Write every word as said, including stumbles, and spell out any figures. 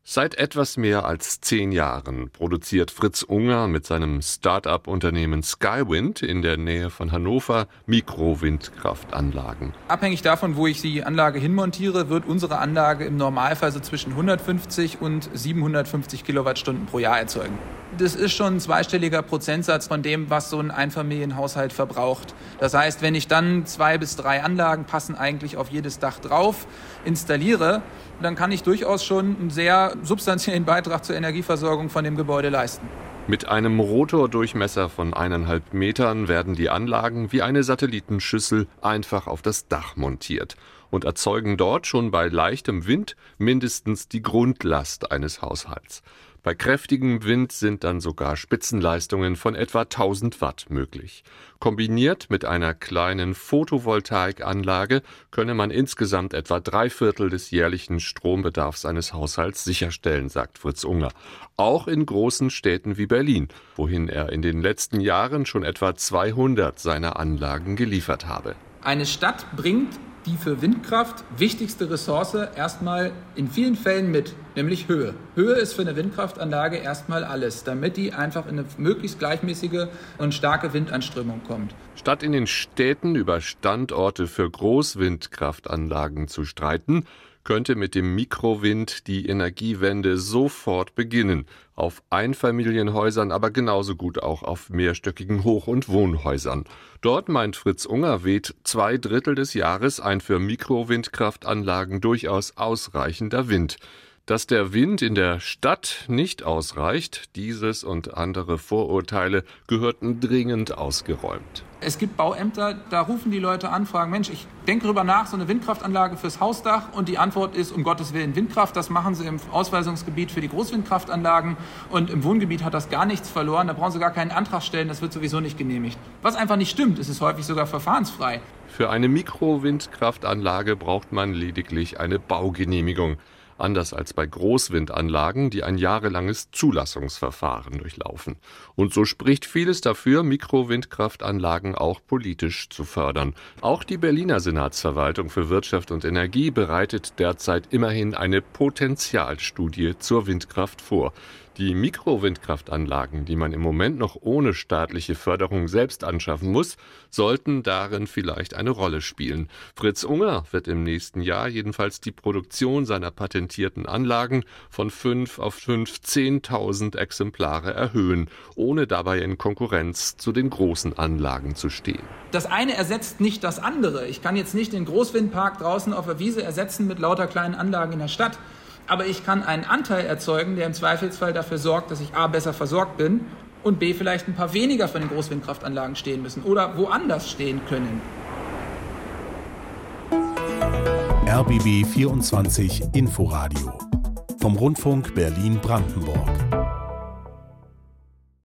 Seit etwas mehr als zehn Jahren produziert Fritz Unger mit seinem Start-up-Unternehmen Skywind in der Nähe von Hannover Mikrowindkraftanlagen. Abhängig davon, wo ich die Anlage hinmontiere, wird unsere Anlage im Normalfall so zwischen hundertfünfzig und siebenhundertfünfzig Kilowattstunden pro Jahr erzeugen. Das ist schon ein zweistelliger Prozentsatz von dem, was so ein Einfamilienhaushalt verbraucht. Das heißt, wenn ich dann zwei bis drei Anlagen passen eigentlich auf jedes Dach drauf installiere, dann kann ich durchaus schon einen sehr substanziellen Beitrag zur Energieversorgung von dem Gebäude leisten. Mit einem Rotordurchmesser von eineinhalb Metern werden die Anlagen wie eine Satellitenschüssel einfach auf das Dach montiert und erzeugen dort schon bei leichtem Wind mindestens die Grundlast eines Haushalts. Bei kräftigem Wind sind dann sogar Spitzenleistungen von etwa tausend Watt möglich. Kombiniert mit einer kleinen Photovoltaikanlage könne man insgesamt etwa drei Viertel des jährlichen Strombedarfs eines Haushalts sicherstellen, sagt Fritz Unger. Auch in großen Städten wie Berlin, wohin er in den letzten Jahren schon etwa zweihundert seiner Anlagen geliefert habe. Eine Stadt bringt die für Windkraft wichtigste Ressource erstmal in vielen Fällen mit, nämlich Höhe. Höhe ist für eine Windkraftanlage erstmal alles, damit die einfach in eine möglichst gleichmäßige und starke Windanströmung kommt. Statt in den Städten über Standorte für Großwindkraftanlagen zu streiten, könnte mit dem Mikrowind die Energiewende sofort beginnen. Auf Einfamilienhäusern, aber genauso gut auch auf mehrstöckigen Hoch- und Wohnhäusern. Dort, meint Fritz Unger, weht zwei Drittel des Jahres ein für Mikrowindkraftanlagen durchaus ausreichender Wind. Dass der Wind in der Stadt nicht ausreicht, dieses und andere Vorurteile gehörten dringend ausgeräumt. Es gibt Bauämter, da rufen die Leute an, fragen, Mensch, ich denke darüber nach, so eine Windkraftanlage fürs Hausdach, und die Antwort ist, um Gottes Willen, Windkraft, das machen sie im Ausweisungsgebiet für die Großwindkraftanlagen, und im Wohngebiet hat das gar nichts verloren, da brauchen sie gar keinen Antrag stellen, das wird sowieso nicht genehmigt. Was einfach nicht stimmt, es ist häufig sogar verfahrensfrei. Für eine Mikrowindkraftanlage braucht man lediglich eine Baugenehmigung. Anders als bei Großwindanlagen, die ein jahrelanges Zulassungsverfahren durchlaufen. Und so spricht vieles dafür, Mikrowindkraftanlagen auch politisch zu fördern. Auch die Berliner Senatsverwaltung für Wirtschaft und Energie bereitet derzeit immerhin eine Potenzialstudie zur Windkraft vor. Die Mikrowindkraftanlagen, die man im Moment noch ohne staatliche Förderung selbst anschaffen muss, sollten darin vielleicht eine Rolle spielen. Fritz Unger wird im nächsten Jahr jedenfalls die Produktion seiner patentierten Anlagen von fünf auf zehntausend Exemplare erhöhen, ohne dabei in Konkurrenz zu den großen Anlagen zu stehen. Das eine ersetzt nicht das andere. Ich kann jetzt nicht den Großwindpark draußen auf der Wiese ersetzen mit lauter kleinen Anlagen in der Stadt. Aber ich kann einen Anteil erzeugen, der im Zweifelsfall dafür sorgt, dass ich A, besser versorgt bin und B, vielleicht ein paar weniger von den Großwindkraftanlagen stehen müssen oder woanders stehen können. R B B vierundzwanzig Inforadio vom Rundfunk Berlin-Brandenburg.